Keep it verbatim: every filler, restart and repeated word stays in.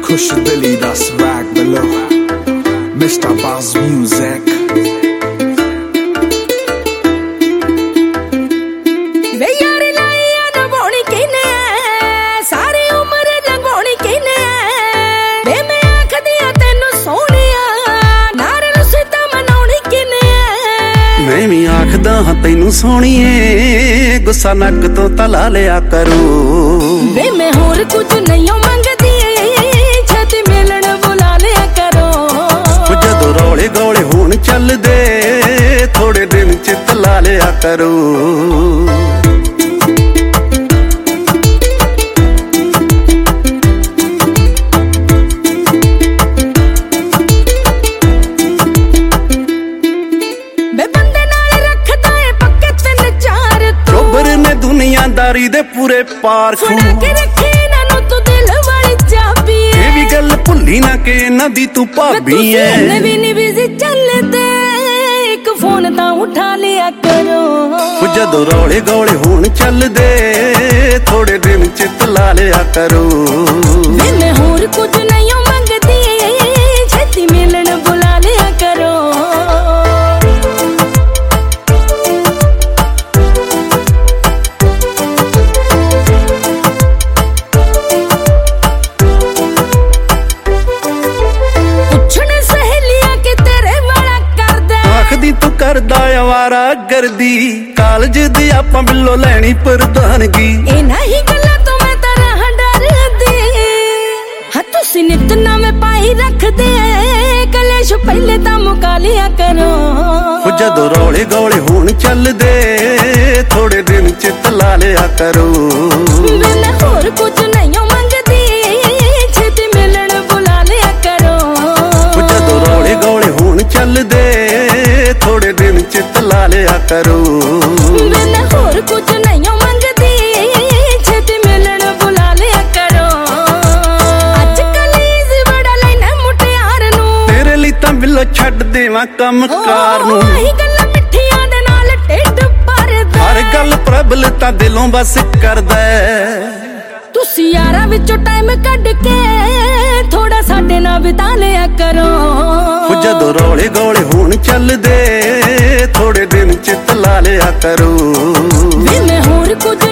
Kush Billy, that's swag below. Mister Buzz Music. वे यार लाइया नभाउणी किने सारी उम्र लंघाउणी किने वे मैं आखदी आ तैनू सोहणिया नार रुसीता मनाउणी किने मैं भी आखदा हां तैनू सोहणीए गुस्सा नक तो तला लिया करो वे मैं होर कुछ नहीं मंगदी छेती मिलन बुला लिया करो जदों रौले गौले होण चलदे थोड़े दिन चित ला लिया करो दुनियादारी दे पूरे पार फड़ा के रखे ना नु तू दिल वाली चाबी है ये भी गल भुल्ली ना के नदी तू भाभी है नवी नवी से चलते एक फोन ता उठा लिया करो जदों रौले गौले होण चलदे थोड़े दिन चित ला लिया करो मैं होर कुछ नहीं मंगदी छेती मिलन बुला लिया करो तू करदा आवारा गर्दी कालज दी आपां बिल्लो लैनी प्रधानगी ए नहीं गल्ला तो मैं तरह डरदी हां तुसी नित नवे पाई रख दे कलेश पहले ता मुका लिया करो जदों रौले गौले होण चलदे थोड़े दिन चित ला लिया करो मैं होर कुछ नहीं मंगदी छेती मिलन बुला लिया करो जदों रौले गौले होण चलदे थोड़े दिन चित ला लिया करो मैं होर कुछ नहीं मंगदी छेती मिलन बुला लिया करो अजकल इजी बड़ा लेना मुटियार नू तेरे लिए तां बिल्लो छड्ड देवां कम कार नू आही गल्लां मिठियां दे नाल ढिड भरदा हर गल प्रबल तां दिलों बस करदा तुसी यारां विचों टाइम कढ के थोड़ा साडे नाल बिता लिया करो जदों रौले गौले होण चलदे थोड़े दिन चित ला लिया करो मैं होर कुछ